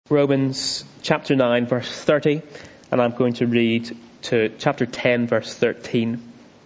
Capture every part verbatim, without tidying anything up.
Romans chapter nine verse thirty, and I'm going to read to chapter ten verse thirteen.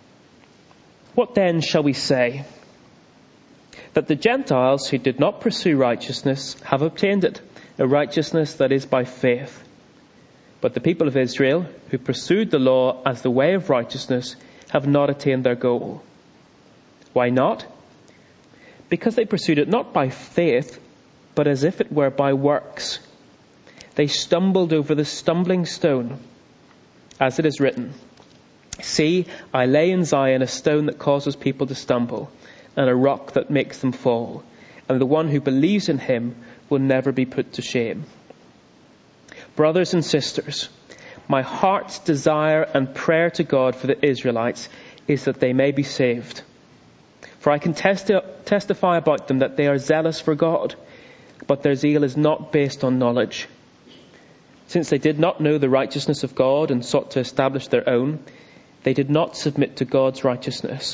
What then shall we say? That the Gentiles who did not pursue righteousness have obtained it, a righteousness that is by faith. But the people of Israel, who pursued the law as the way of righteousness, have not attained their goal. Why not? Because they pursued it not by faith, but as if it were by works. They stumbled over the stumbling stone, as it is written, "See, I lay in Zion a stone that causes people to stumble, and a rock that makes them fall, and the one who believes in him will never be put to shame." Brothers and sisters, my heart's desire and prayer to God for the Israelites is that they may be saved. For I can testi- testify about them that they are zealous for God, but their zeal is not based on knowledge. Since they did not know the righteousness of God and sought to establish their own, they did not submit to God's righteousness.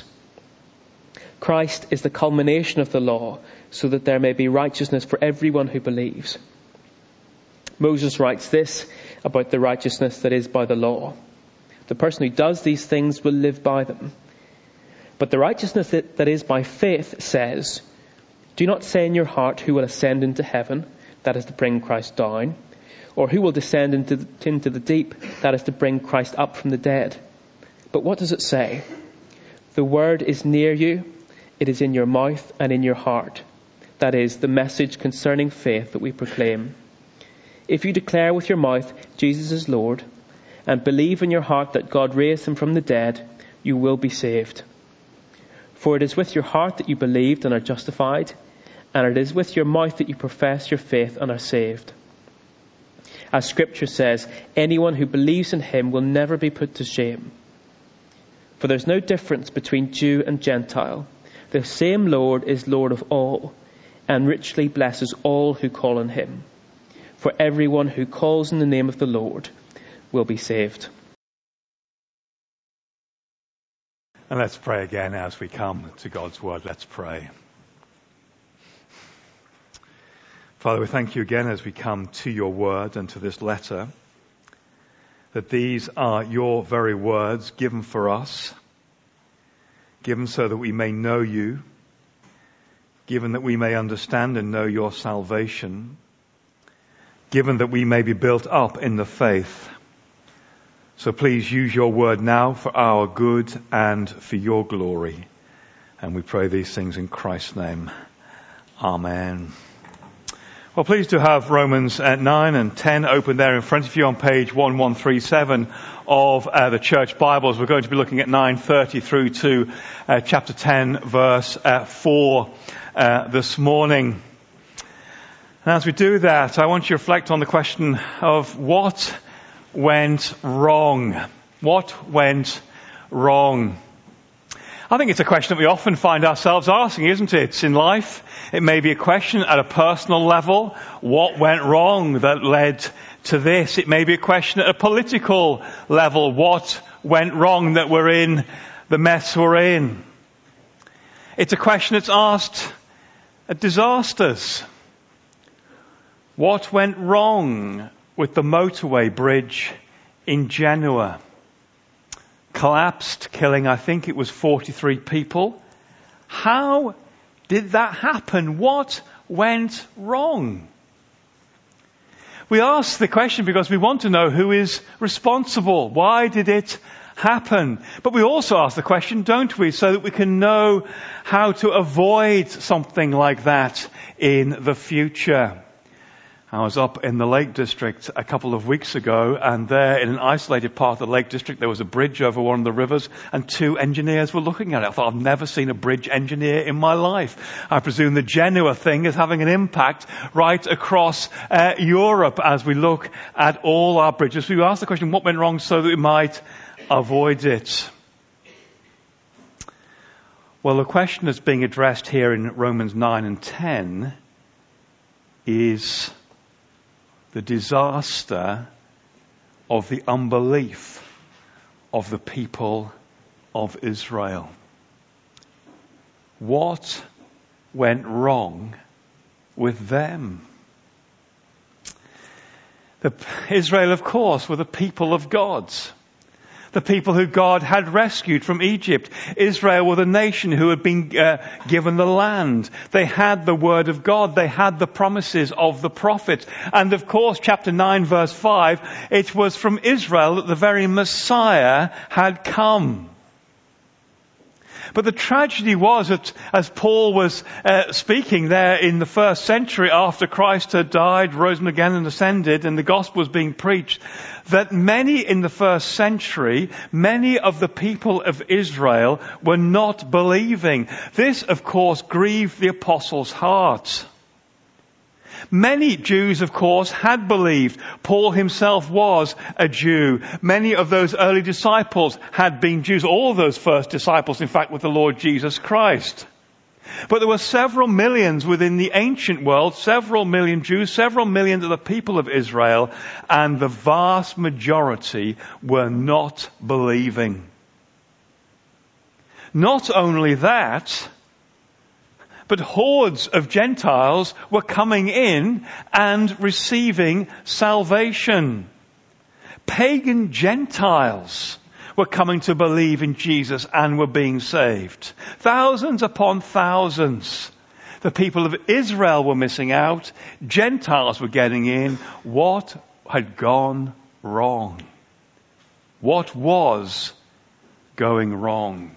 Christ is the culmination of the law, so that there may be righteousness for everyone who believes. Moses writes this about the righteousness that is by the law. The person who does these things will live by them. But the righteousness that is by faith says, "Do not say in your heart, who will ascend into heaven," that is to bring Christ down, "or who will descend into the, into the deep," that is to bring Christ up from the dead. But what does it say? "The word is near you, it is in your mouth and in your heart." That is the message concerning faith that we proclaim. If you declare with your mouth Jesus is Lord, and believe in your heart that God raised him from the dead, you will be saved. For it is with your heart that you believed and are justified, and it is with your mouth that you profess your faith and are saved. As Scripture says, anyone who believes in him will never be put to shame. For there's no difference between Jew and Gentile. The same Lord is Lord of all, and richly blesses all who call on him. For everyone who calls in the name of the Lord will be saved. And let's pray again as we come to God's word. Let's pray. Father, we thank you again as we come to your word and to this letter, that these are your very words given for us, given so that we may know you, given that we may understand and know your salvation, given that we may be built up in the faith. So please use your word now for our good and for your glory. And we pray these things in Christ's name. Amen. Well, pleased to have Romans nine and ten open there in front of you on page eleven thirty-seven of uh, the Church Bibles. We're going to be looking at nine thirty through to uh, chapter ten, verse uh, four uh, this morning. And as we do that, I want you to reflect on the question of what went wrong. What went wrong? I think it's a question that we often find ourselves asking, isn't it, in life? It may be a question at a personal level. What went wrong that led to this? It may be a question at a political level. What went wrong that we're in the mess we're in? It's a question that's asked at disasters. What went wrong with the motorway bridge in Genoa? Collapsed, killing, I think it was forty-three people. How did that happen? What went wrong? We ask the question because we want to know who is responsible. Why did it happen? But we also ask the question, don't we, so that we can know how to avoid something like that in the future. I was up in the Lake District a couple of weeks ago, and there in an isolated part of the Lake District there was a bridge over one of the rivers, and two engineers were looking at it. I thought, I've never seen a bridge engineer in my life. I presume the Genoa thing is having an impact right across uh, Europe as we look at all our bridges. We ask the question, what went wrong so that we might avoid it? Well, the question that's being addressed here in Romans nine and ten is the disaster of the unbelief of the people of Israel. What went wrong with them? The, Israel, of course, were the people of God. The people who God had rescued from Egypt. Israel were the nation who had been uh, given the land. They had the word of God. They had the promises of the prophets. And of course, chapter nine, verse five, it was from Israel that the very Messiah had come. But the tragedy was that as Paul was uh, speaking there in the first century after Christ had died, risen again and ascended, and the gospel was being preached, that many in the first century, many of the people of Israel were not believing. This, of course, grieved the apostles' hearts. Many Jews, of course, had believed. Paul himself was a Jew. Many of those early disciples had been Jews. All those first disciples, in fact, with the Lord Jesus Christ. But there were several millions within the ancient world, several million Jews, several millions of the people of Israel, and the vast majority were not believing. Not only that, but hordes of Gentiles were coming in and receiving salvation. Pagan Gentiles were coming to believe in Jesus and were being saved. Thousands upon thousands. The people of Israel were missing out. Gentiles were getting in. What had gone wrong? What was going wrong?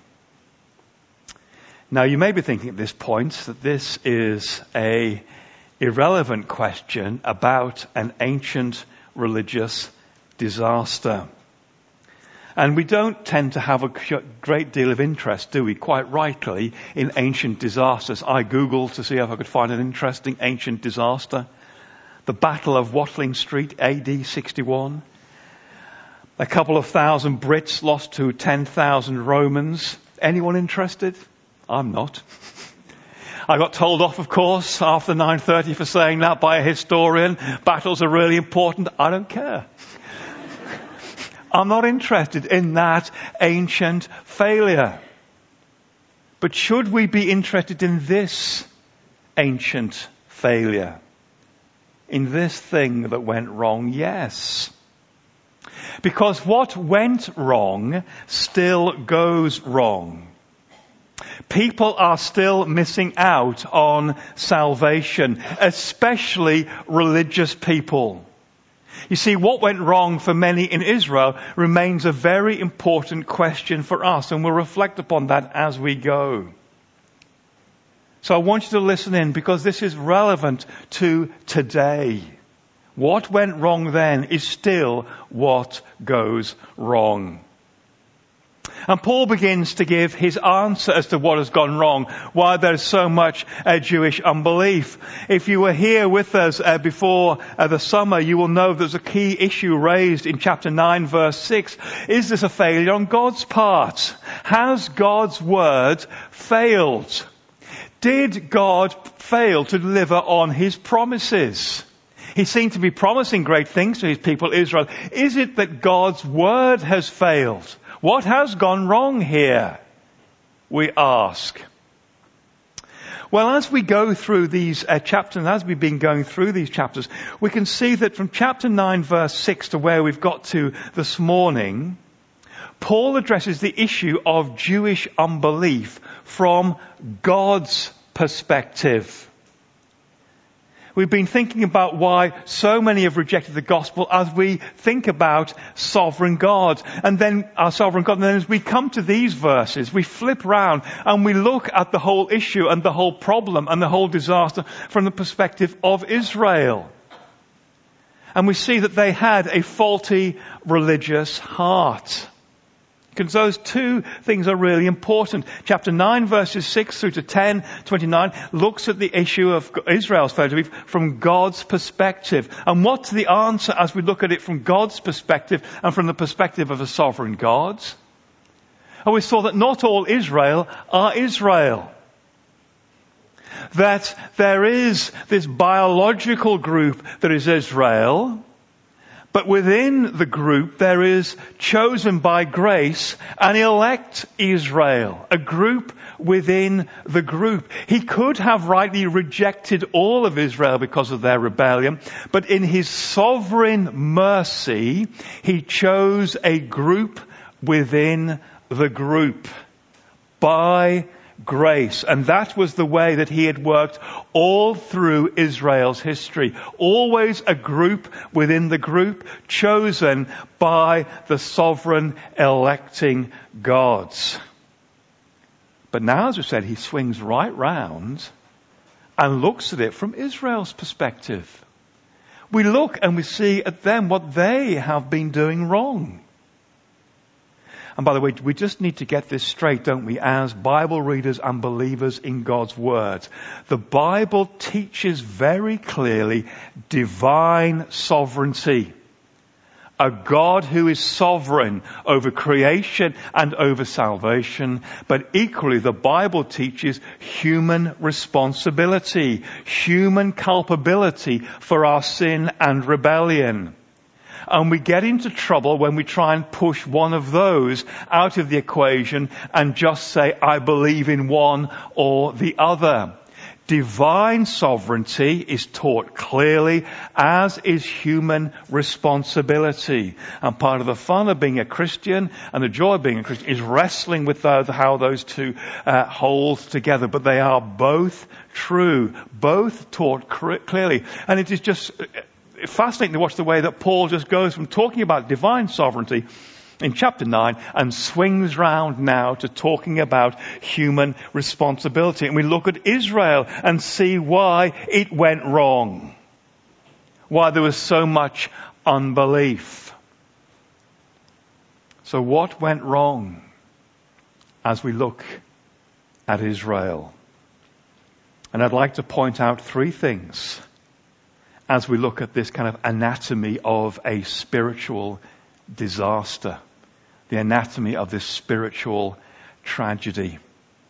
Now, you may be thinking at this point that this is a irrelevant question about an ancient religious disaster. And we don't tend to have a great deal of interest, do we? Quite rightly, in ancient disasters. I Googled to see if I could find an interesting ancient disaster. The Battle of Watling Street, A D sixty-one. A couple of thousand Brits lost to ten thousand Romans. Anyone interested? I'm not. I got told off, of course, after nine thirty for saying that by a historian. Battles are really important. I don't care. I'm not interested in that ancient failure. But should we be interested in this ancient failure? In this thing that went wrong? Yes. Because what went wrong still goes wrong. People are still missing out on salvation, especially religious people. You see, what went wrong for many in Israel remains a very important question for us, and we'll reflect upon that as we go. So I want you to listen in, because this is relevant to today. What went wrong then is still what goes wrong. And Paul begins to give his answer as to what has gone wrong, why there's so much uh, Jewish unbelief. If you were here with us uh, before uh, the summer, you will know there's a key issue raised in chapter nine, verse six. Is this a failure on God's part? Has God's word failed? Did God fail to deliver on his promises? He seemed to be promising great things to his people Israel. Is it that God's word has failed? What has gone wrong here? We ask. Well, as we go through these uh, chapters, and as we've been going through these chapters, we can see that from chapter nine, verse six to where we've got to this morning, Paul addresses the issue of Jewish unbelief from God's perspective. We've been thinking about why so many have rejected the gospel as we think about sovereign God. And then our sovereign God, and then as we come to these verses, we flip round and we look at the whole issue and the whole problem and the whole disaster from the perspective of Israel. And we see that they had a faulty religious heart. Because those two things are really important. Chapter nine, verses six through to ten, twenty-nine, looks at the issue of Israel's failure from God's perspective. And what's the answer as we look at it from God's perspective and from the perspective of a sovereign God? And we saw that not all Israel are Israel. That there is this biological group that is Israel, But within the group, there is chosen by grace an elect Israel, a group within the group. He could have rightly rejected all of Israel because of their rebellion, but in his sovereign mercy, he chose a group within the group by grace. And that was the way that he had worked all through Israel's history. Always a group within the group, chosen by the sovereign electing gods. But now, as we said, he swings right round and looks at it from Israel's perspective. We look and we see at them what they have been doing wrong. And by the way, we just need to get this straight, don't we, as Bible readers and believers in God's Word. The Bible teaches very clearly divine sovereignty. A God who is sovereign over creation and over salvation. But equally, the Bible teaches human responsibility, human culpability for our sin and rebellion. And we get into trouble when we try and push one of those out of the equation and just say, I believe in one or the other. Divine sovereignty is taught clearly, as is human responsibility. And part of the fun of being a Christian and the joy of being a Christian is wrestling with those, how those two uh, hold together. But they are both true, both taught clearly. And it is just fascinating to watch the way that Paul just goes from talking about divine sovereignty in chapter nine and swings round now to talking about human responsibility. And we look at Israel and see why it went wrong. Why there was so much unbelief. So what went wrong as we look at Israel? And I'd like to point out three things as we look at this kind of anatomy of a spiritual disaster. The anatomy of this spiritual tragedy.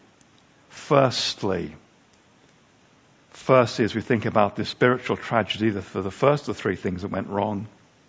Firstly, firstly, as we think about this spiritual tragedy, the, for the first of the three things that went wrong,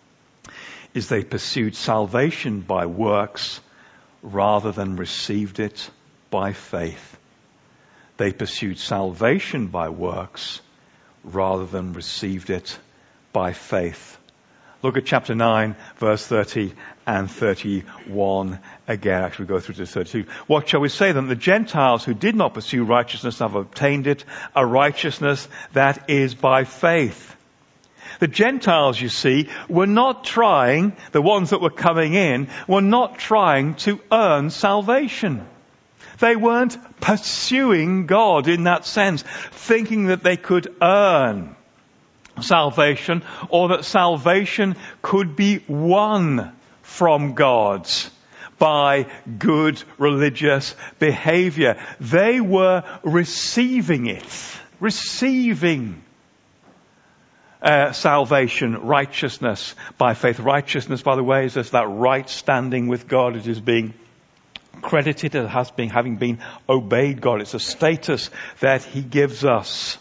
is they pursued salvation by works rather than received it by faith. They pursued salvation by works rather than received it by faith. Look at chapter nine, verse thirty and thirty-one again. Actually, we go through to thirty-two. What shall we say then? The Gentiles who did not pursue righteousness have obtained it, a righteousness that is by faith. The Gentiles, you see, were not trying, the ones that were coming in, were not trying to earn salvation. They weren't pursuing God in that sense, thinking that they could earn salvation or that salvation could be won from God by good religious behavior. They were receiving it, receiving uh, salvation, righteousness by faith. Righteousness, by the way, is just that right standing with God. It is being credited as has been, having been obeyed God. It's a status that He gives us.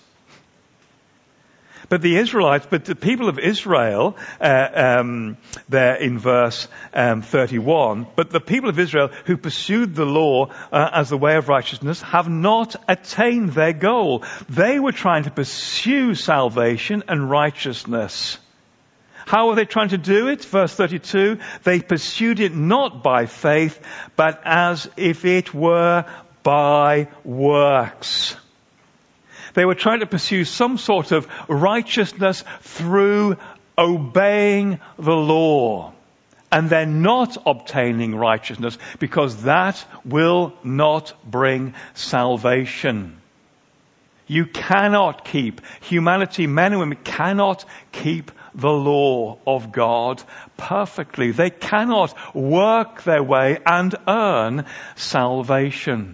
But the Israelites, but the people of Israel, uh, um, there in verse um, thirty-one, but the people of Israel who pursued the law uh, as the way of righteousness have not attained their goal. They were trying to pursue salvation and righteousness. How were they trying to do it? Verse thirty-two, they pursued it not by faith, but as if it were by works. They were trying to pursue some sort of righteousness through obeying the law. And they're not obtaining righteousness because that will not bring salvation. You cannot keep, humanity, men and women cannot keep the law of God perfectly. They cannot work their way and earn salvation.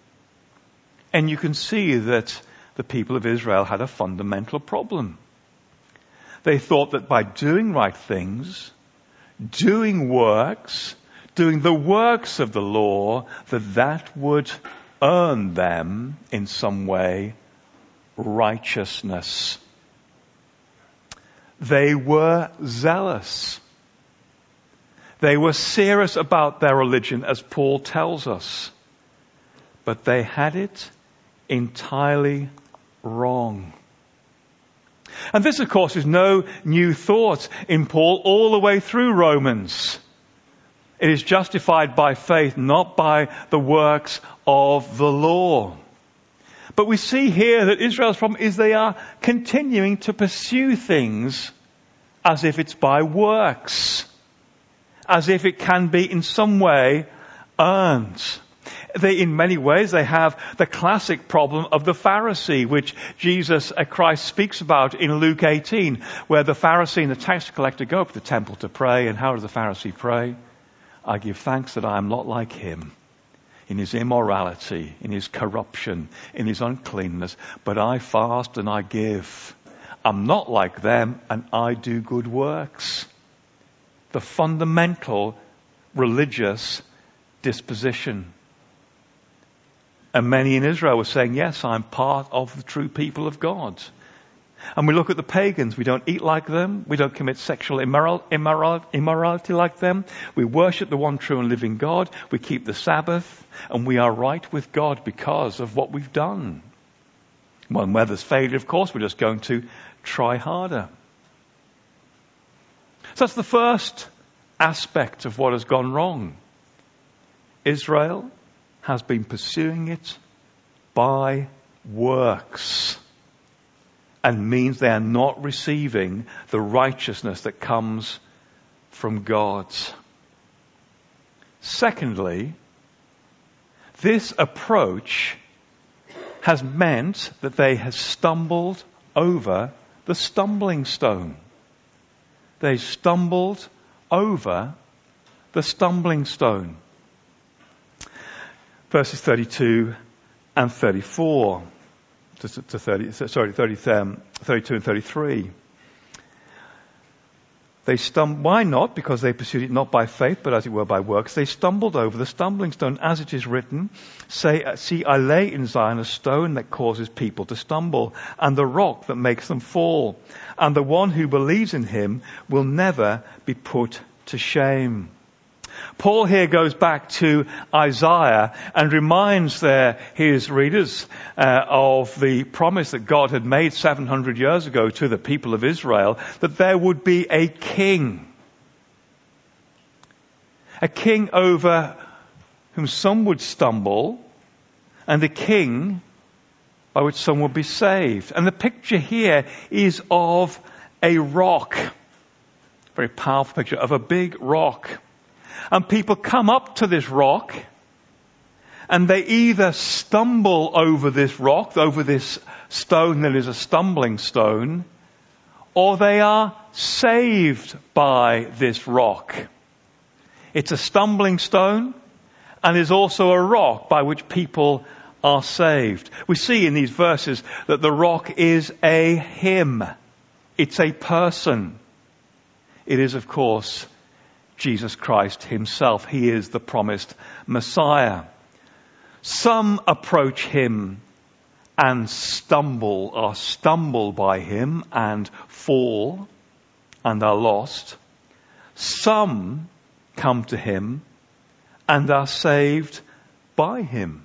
And you can see that the people of Israel had a fundamental problem. They thought that by doing right things, doing works, doing the works of the law, that that would earn them in some way righteousness. They were zealous. They were serious about their religion, as Paul tells us. But they had it entirely wrong. And this, of course, is no new thought in Paul all the way through Romans. It is justified by faith, not by the works of the law. But we see here that Israel's problem is they are continuing to pursue things as if it's by works, as if it can be in some way earned. They, in many ways, they have the classic problem of the Pharisee, which Jesus uh, Christ speaks about in Luke eighteen, where the Pharisee and the tax collector go up to the temple to pray. And how does the Pharisee pray? I give thanks that I am not like him in his immorality, in his corruption, in his uncleanness, but I fast and I give. I'm not like them and I do good works. The fundamental religious disposition. And many in Israel were saying, yes, I'm part of the true people of God. And we look at the pagans. We don't eat like them. We don't commit sexual immoral, immoral, immorality like them. We worship the one true and living God. We keep the Sabbath. And we are right with God because of what we've done. Well, where there's failure, of course, we're just going to try harder. So that's the first aspect of what has gone wrong. Israel has been pursuing it by works, and means they are not receiving the righteousness that comes from God. Secondly, this approach has meant that they have stumbled over the stumbling stone. They stumbled over the stumbling stone. Verses thirty-two and thirty-four. To, to thirty, sorry, thirty, um, thirty-two and thirty-three. They stum- Why not? Because they pursued it not by faith, but as it were by works. They stumbled over the stumbling stone, as it is written, Say, see, I lay in Zion a stone that causes people to stumble, and the rock that makes them fall. And the one who believes in him will never be put to shame. Paul here goes back to Isaiah and reminds their, his readers uh, of the promise that God had made seven hundred years ago to the people of Israel, that there would be a king. A king over whom some would stumble, and a king by which some would be saved. And the picture here is of a rock. Very powerful picture of a big rock. And people come up to this rock and they either stumble over this rock, over this stone that is a stumbling stone, or they are saved by this rock. It's a stumbling stone and is also a rock by which people are saved. We see in these verses that the rock is a him. It's a person. It is, of course, Jesus Christ himself. He is the promised Messiah. Some approach him and stumble, or stumble by him and fall and are lost. Some come to him and are saved by him.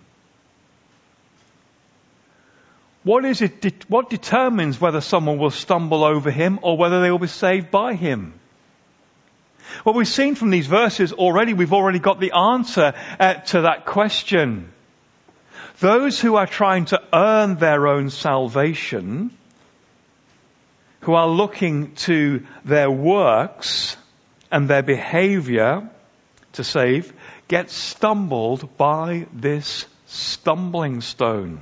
What is it? What determines whether someone will stumble over him or whether they will be saved by him? Well, we've seen from these verses already, we've already got the answer uh, to that question. Those who are trying to earn their own salvation, who are looking to their works and their behavior to save, get stumbled by this stumbling stone.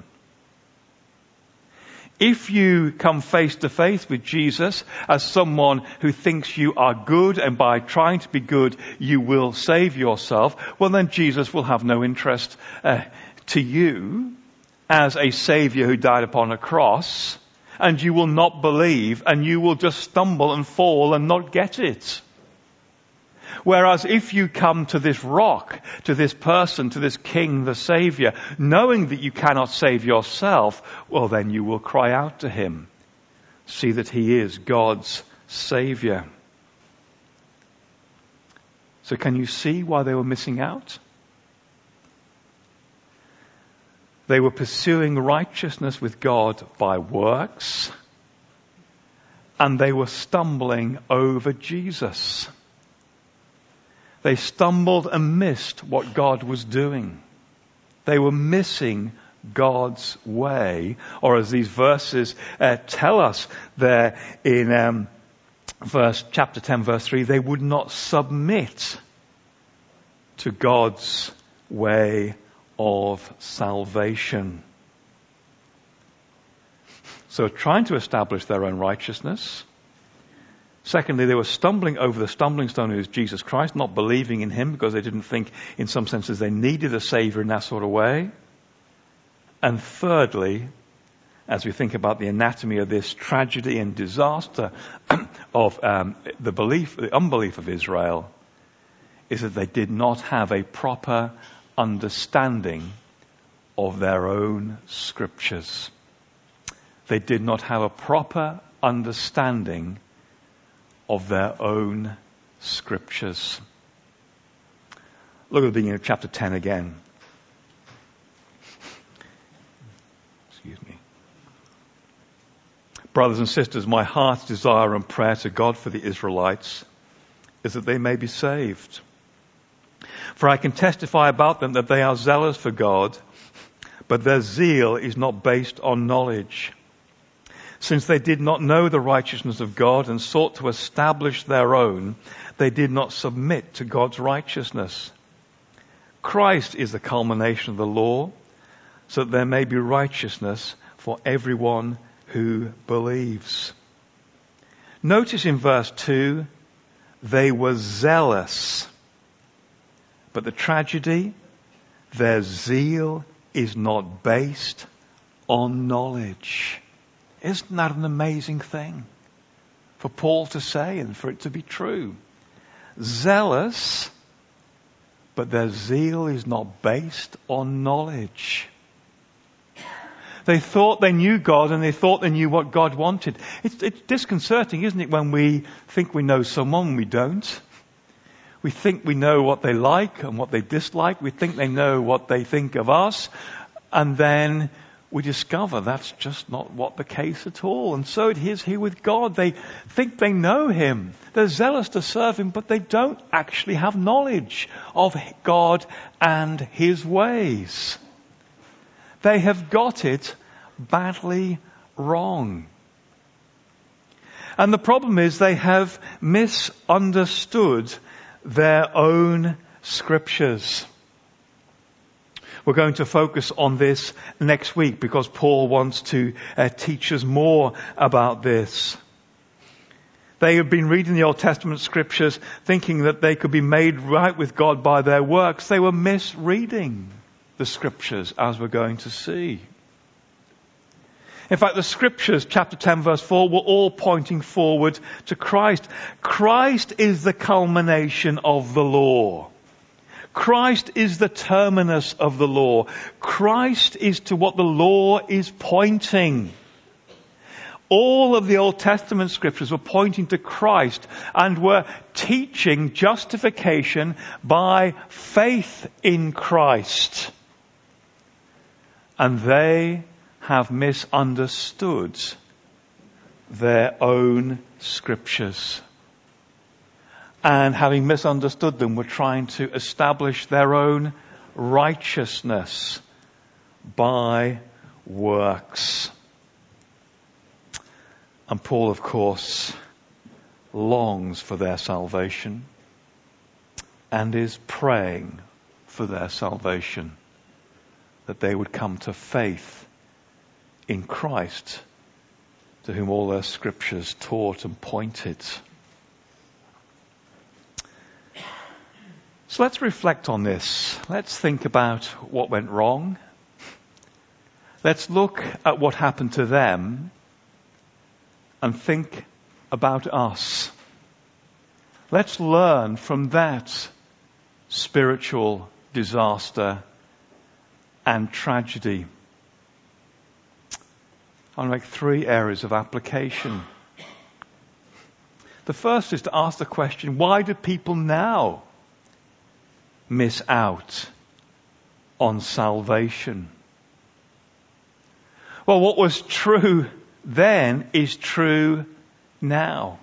If you come face to face with Jesus as someone who thinks you are good and by trying to be good you will save yourself, well then Jesus will have no interest uh, to you as a Saviour who died upon a cross, and you will not believe and you will just stumble and fall and not get it. Whereas if you come to this rock, to this person, to this King, the Saviour, knowing that you cannot save yourself, well then you will cry out to him. See that he is God's Savior. So can you see why they were missing out? They were pursuing righteousness with God by works, and they were stumbling over Jesus. They stumbled and missed what God was doing. They were missing God's way, or as these verses uh, tell us there in um, verse chapter ten, verse three, they would not submit to God's way of salvation. So trying to establish their own righteousness. Secondly, they were stumbling over the stumbling stone who is Jesus Christ, not believing in him because they didn't think in some senses they needed a Savior in that sort of way. And thirdly, as we think about the anatomy of this tragedy and disaster of um, the belief, the unbelief of Israel, is that they did not have a proper understanding of their own scriptures. They did not have a proper understanding of their own scriptures. Look at the beginning of chapter ten again. Excuse me. Brothers and sisters, my heart's desire and prayer to God for the Israelites is that they may be saved. For I can testify about them that they are zealous for God, but their zeal is not based on knowledge. Since they did not know the righteousness of God and sought to establish their own, they did not submit to God's righteousness. Christ is the culmination of the law, so that there may be righteousness for everyone who believes. Notice in verse two, they were zealous. But the tragedy, their zeal is not based on knowledge. Isn't that an amazing thing for Paul to say and for it to be true? Zealous, but their zeal is not based on knowledge. They thought they knew God and they thought they knew what God wanted. It's, it's disconcerting, isn't it, when we think we know someone and we don't? We think we know what they like and what they dislike. We think they know what they think of us. And then we discover that's just not what the case at all. And so it is here with God. They think they know him. They're zealous to serve him, but they don't actually have knowledge of God and his ways. They have got it badly wrong. And the problem is they have misunderstood their own scriptures. We're going to focus on this next week because Paul wants to uh, teach us more about this. They have been reading the Old Testament scriptures thinking that they could be made right with God by their works. They were misreading the scriptures, as we're going to see. In fact, the scriptures, chapter ten, verse four, were all pointing forward to Christ. Christ is the culmination of the law. Christ is the terminus of the law. Christ is to what the law is pointing. All of the Old Testament scriptures were pointing to Christ and were teaching justification by faith in Christ. And they have misunderstood their own scriptures. And having misunderstood them, were trying to establish their own righteousness by works. And Paul, of course, longs for their salvation and is praying for their salvation, that they would come to faith in Christ, to whom all their scriptures taught and pointed. So let's reflect on this. Let's think about what went wrong. Let's look at what happened to them and think about us. Let's learn from that spiritual disaster and tragedy. I'll make three areas of application. The first is to ask the question, why do people now miss out on salvation? Well, what was true then is true now.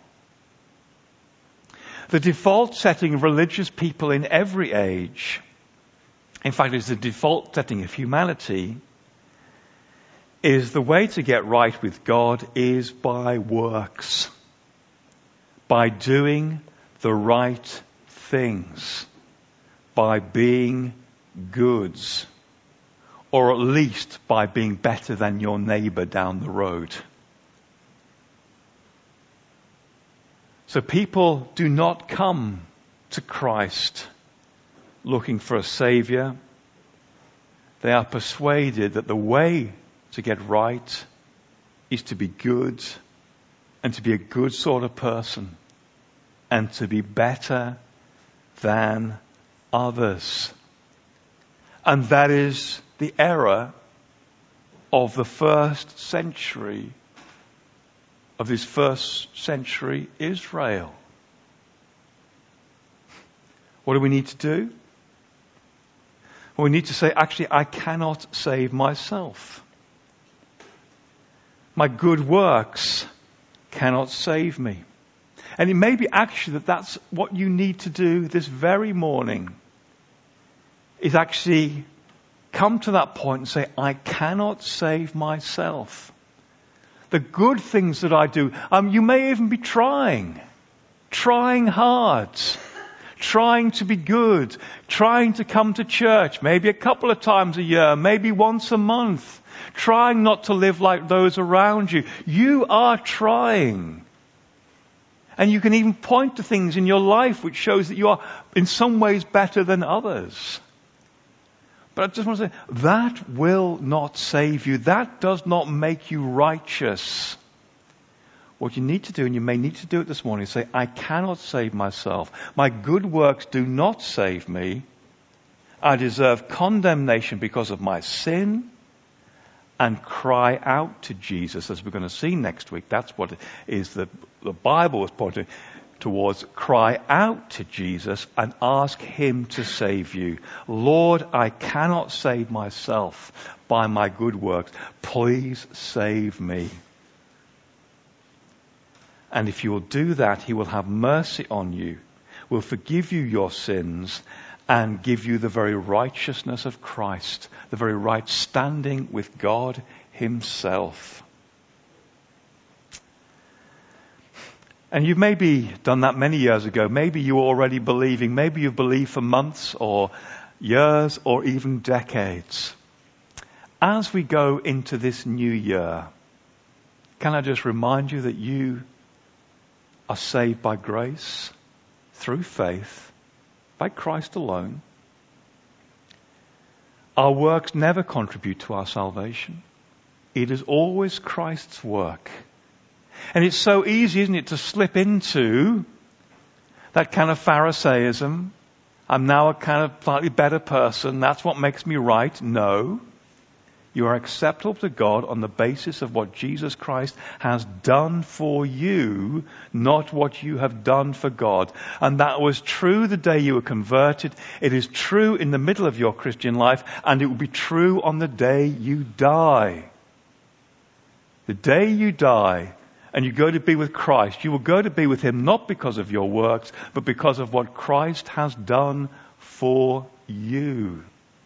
The default setting of religious people in every age, in fact, it's the default setting of humanity, is the way to get right with God is by works, by doing the right things, by being goods, or at least by being better than your neighbor down the road. So people do not come to Christ looking for a savior. They are persuaded that the way to get right is to be good and to be a good sort of person and to be better than others. And that is the error of the first century, of this first century Israel. What do we need to do? Well, we need to say, actually, I cannot save myself. My good works cannot save me. And it may be actually that that's what you need to do this very morning, is actually come to that point and say, I cannot save myself. The good things that I do, um, you may even be trying, trying hard, trying to be good, trying to come to church, maybe a couple of times a year, maybe once a month, trying not to live like those around you. You are trying. And you can even point to things in your life which shows that you are in some ways better than others. But I just want to say, that will not save you. That does not make you righteous. What you need to do, and you may need to do it this morning, is say, I cannot save myself. My good works do not save me. I deserve condemnation because of my sin, and cry out to Jesus, as we're going to see next week. That's what it is that the Bible is pointing towards. Cry out to Jesus and ask him to save you. Lord, I cannot save myself by my good works. Please save me. And if you will do that, he will have mercy on you, will forgive you your sins, and give you the very righteousness of Christ, the very right standing with God himself. And you've maybe done that many years ago. Maybe you're already believing. Maybe you've believed for months or years or even decades. As we go into this new year, can I just remind you that you are saved by grace, through faith, by Christ alone. Our works never contribute to our salvation. It is always Christ's work. And it's so easy, isn't it, to slip into that kind of Pharisaism. I'm now a kind of slightly better person. That's what makes me right. No. You are acceptable to God on the basis of what Jesus Christ has done for you, not what you have done for God. And that was true the day you were converted. It is true in the middle of your Christian life, and it will be true on the day you die. The day you die, and you go to be with Christ, you will go to be with him not because of your works, but because of what Christ has done for you.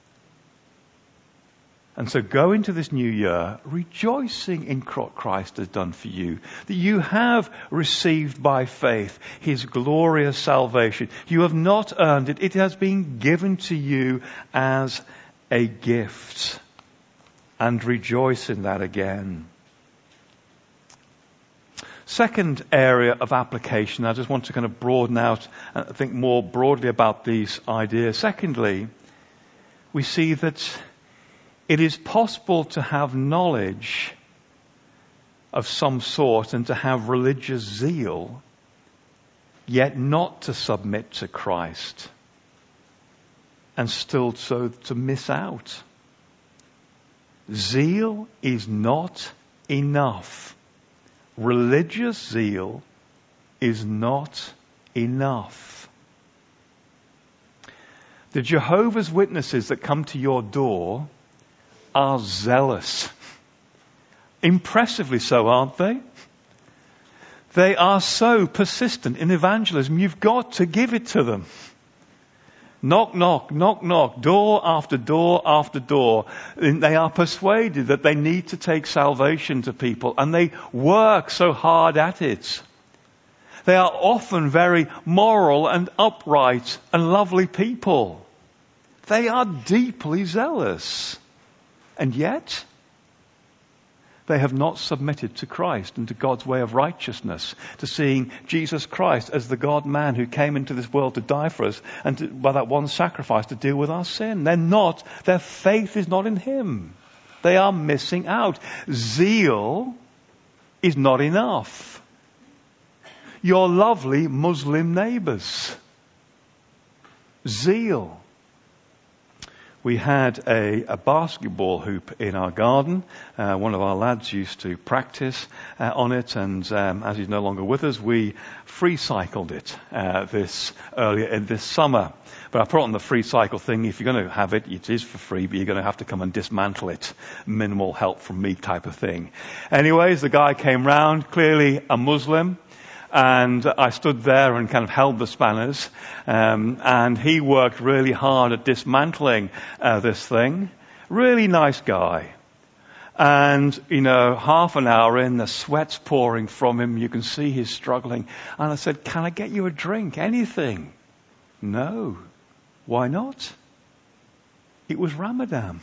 And so go into this new year rejoicing in what Christ has done for you, that you have received by faith his glorious salvation. You have not earned it. It has been given to you as a gift. And rejoice in that again. Second area of application, I just want to kind of broaden out and think more broadly about these ideas. Secondly, we see that it is possible to have knowledge of some sort and to have religious zeal, yet not to submit to Christ, and still so to miss out. Zeal is not enough. Religious zeal is not enough. The Jehovah's Witnesses that come to your door are zealous. Impressively so, aren't they? They are so persistent in evangelism, you've got to give it to them. Knock, knock, knock, knock, door after door after door. And they are persuaded that they need to take salvation to people, and they work so hard at it. They are often very moral and upright and lovely people. They are deeply zealous. And yet, they have not submitted to Christ and to God's way of righteousness, to seeing Jesus Christ as the God-man who came into this world to die for us and to, by that one sacrifice to deal with our sin. They're not, their faith is not in Him. They are missing out. Zeal is not enough. Your lovely Muslim neighbours. Zeal. We had a, a basketball hoop in our garden. Uh, one of our lads used to practice uh, on it, and um, as he's no longer with us, we free cycled it uh, this earlier in this summer. But I put on the free cycle thing. If you're going to have it, it is for free, but you're going to have to come and dismantle it. Minimal help from me type of thing. Anyways, the guy came round, clearly a Muslim. And I stood there and kind of held the spanners. Um, and he worked really hard at dismantling uh, this thing. Really nice guy. And, you know, half an hour in, the sweat's pouring from him. You can see he's struggling. And I said, can I get you a drink? Anything? No. Why not? It was Ramadan.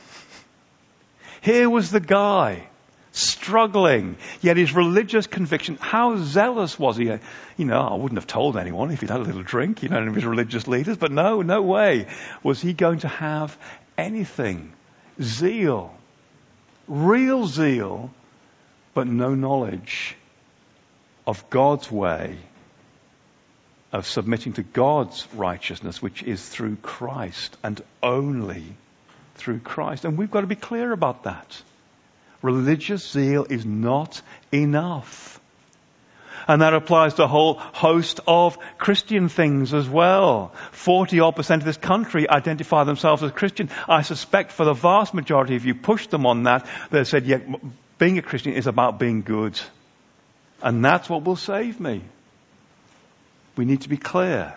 Here was the guy. Struggling, yet his religious conviction, how zealous was he? You know, I wouldn't have told anyone if he'd had a little drink, you know, any of his religious leaders, but no, no way was he going to have anything. Zeal, real zeal, but no knowledge of God's way of submitting to God's righteousness, which is through Christ and only through Christ. And we've got to be clear about that. Religious zeal is not enough. And that applies to a whole host of Christian things as well. forty odd percent of this country identify themselves as Christian. I suspect for the vast majority, if you push them on that, they said, yeah, being a Christian is about being good. And that's what will save me. We need to be clear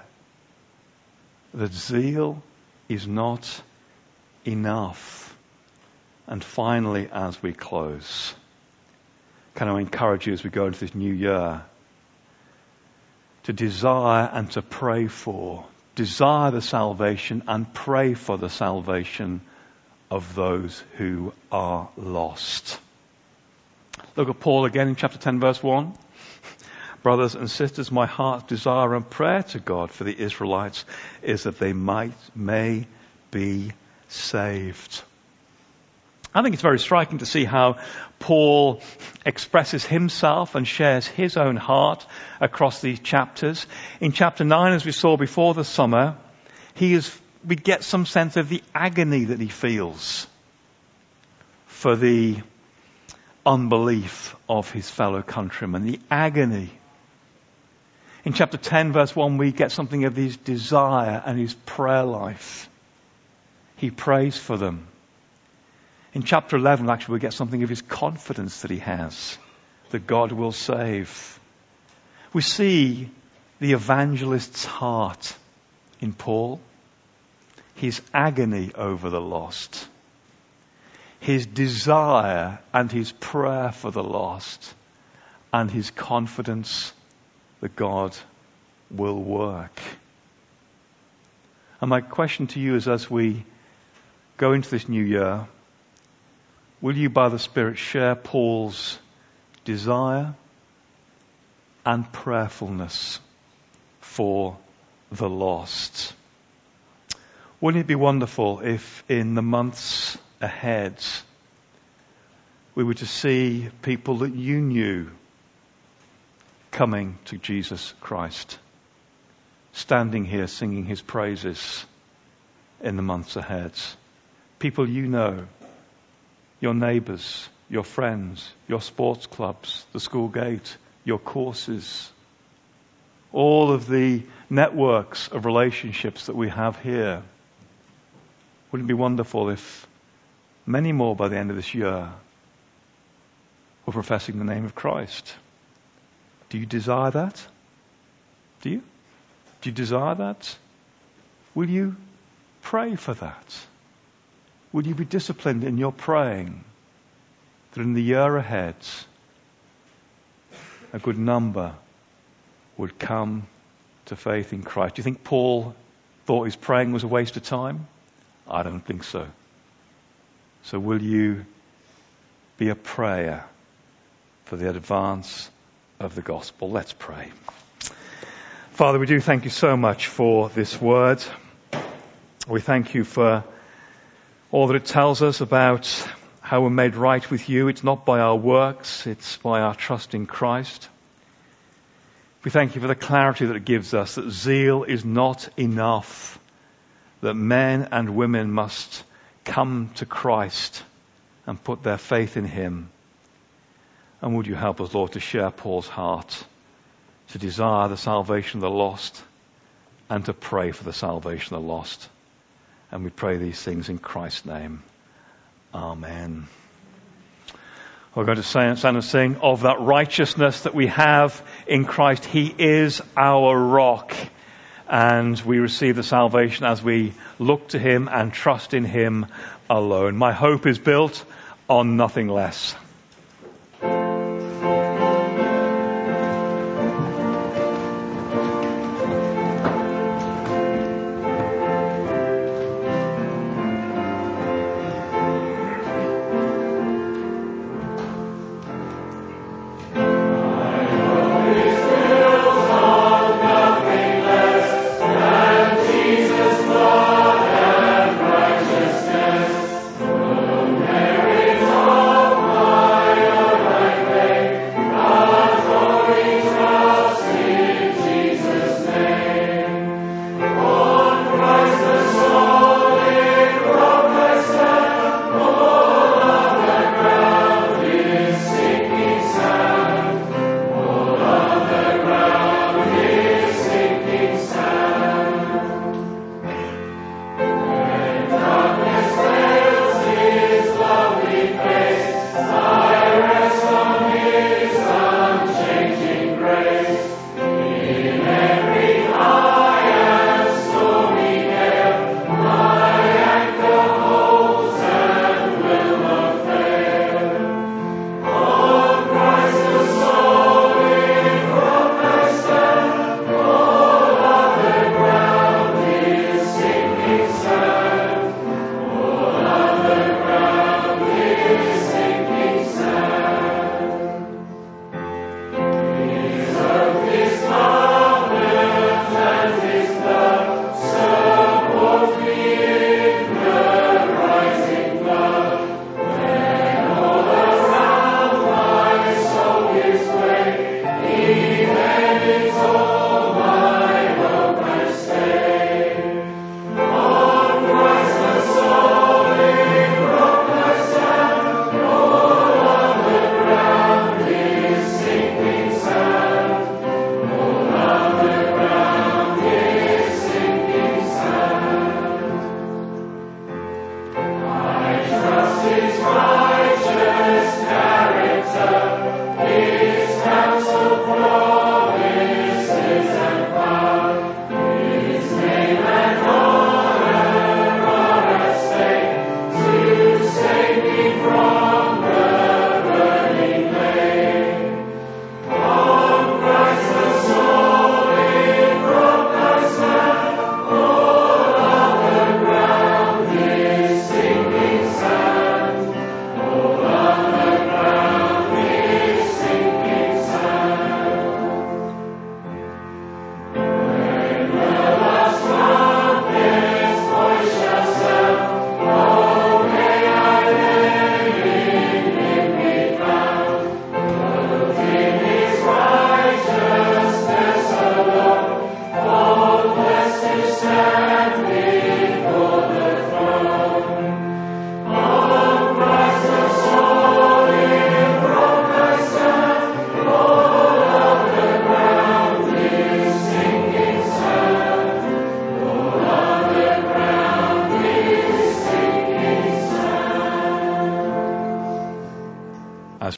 that zeal is not enough. And finally, as we close, can I encourage you as we go into this new year to desire and to pray for, desire the salvation and pray for the salvation of those who are lost. Look at Paul again in chapter ten, verse one. Brothers and sisters, my heart's desire and prayer to God for the Israelites is that they might, may be saved. I think it's very striking to see how Paul expresses himself and shares his own heart across these chapters. In chapter nine, as we saw before the summer, he is, we get some sense of the agony that he feels for the unbelief of his fellow countrymen, the agony. In chapter ten, verse one, we get something of his desire and his prayer life. He prays for them. In chapter eleven, actually, we get something of his confidence that he has, that God will save. We see the evangelist's heart in Paul, his agony over the lost, his desire and his prayer for the lost, and his confidence that God will work. And my question to you is, as we go into this new year, will you, by the Spirit, share Paul's desire and prayerfulness for the lost? Wouldn't it be wonderful if in the months ahead we were to see people that you knew coming to Jesus Christ, standing here singing his praises in the months ahead? People you know, your neighbours, your friends, your sports clubs, the school gate, your courses. all of the networks of relationships that we have here. Wouldn't it be wonderful if many more by the end of this year were professing the name of Christ? Do you desire that? Do you? Do you desire that? Will you pray for that? Will you be disciplined in your praying that in the year ahead a good number would come to faith in Christ? Do you think Paul thought his praying was a waste of time? I don't think so. So will you be a prayer for the advance of the gospel? Let's pray. Father, we do thank you so much for this word. We thank you for all that it tells us about how we're made right with you. It's not by our works, it's by our trust in Christ. We thank you for the clarity that it gives us, that zeal is not enough, that men and women must come to Christ and put their faith in him. And would you help us, Lord, to share Paul's heart, to desire the salvation of the lost and to pray for the salvation of the lost. And we pray these things in Christ's name. Amen. We're going to stand and sing of that righteousness that we have in Christ. He is our rock. And we receive the salvation as we look to him and trust in him alone. My hope is built on nothing less.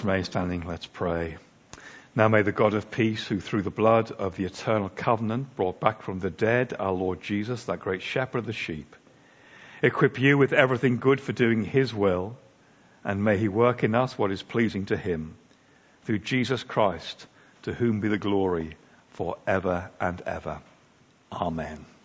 remain standing, let's pray. Now may the God of peace, who through the blood of the eternal covenant brought back from the dead our Lord Jesus, that great shepherd of the sheep, equip you with everything good for doing his will, and may he work in us what is pleasing to him, through Jesus Christ, to whom be the glory for ever and ever. Amen.